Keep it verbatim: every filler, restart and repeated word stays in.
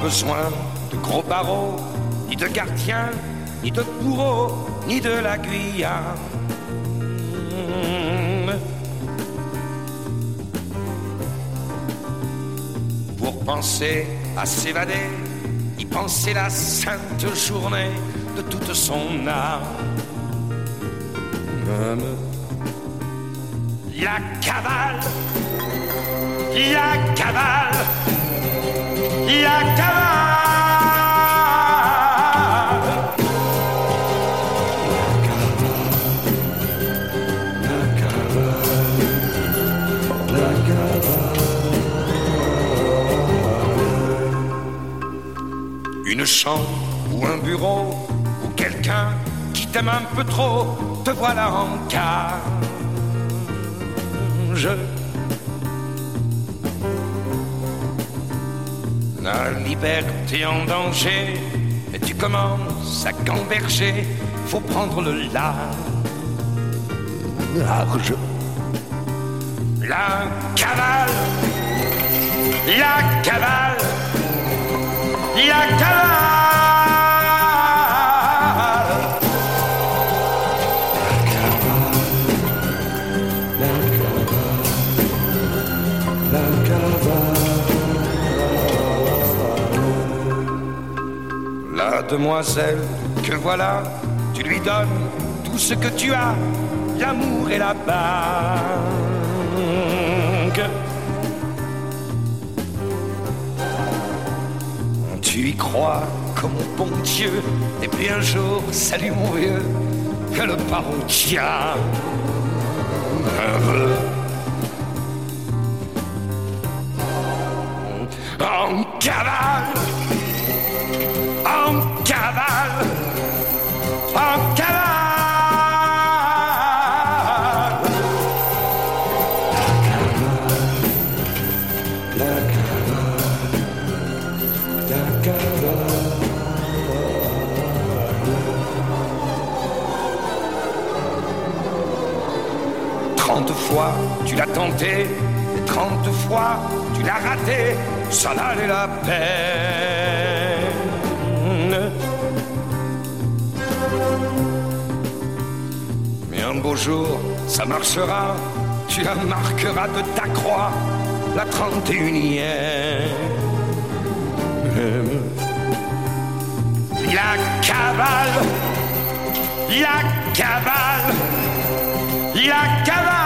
besoin de gros barreaux, ni de gardien, ni de bourreau, ni de la Guyane. Pour penser à s'évader, y penser la sainte journée de toute son âme. La cavale, la cavale, la cavale. Une chambre ou un bureau ou quelqu'un qui t'aime un peu trop, te voilà en cage. La liberté en danger et tu commences à gamberger, faut prendre le large. La cavale, la cavale, la cavale. La demoiselle que voilà, tu lui donnes tout ce que tu as, l'amour et la bague. Tu y crois comme au bon Dieu, et puis un jour, salut mon vieux, que le baron tient. En cavale, en cavale, en cavale. La cavale, la cavale. Trente fois tu l'as tenté, et trente fois tu l'as raté, ça valait la peine. Mais un beau jour, ça marchera, tu la marqueras de ta croix, la trente et unième. La cavale, la cavale, la cavale.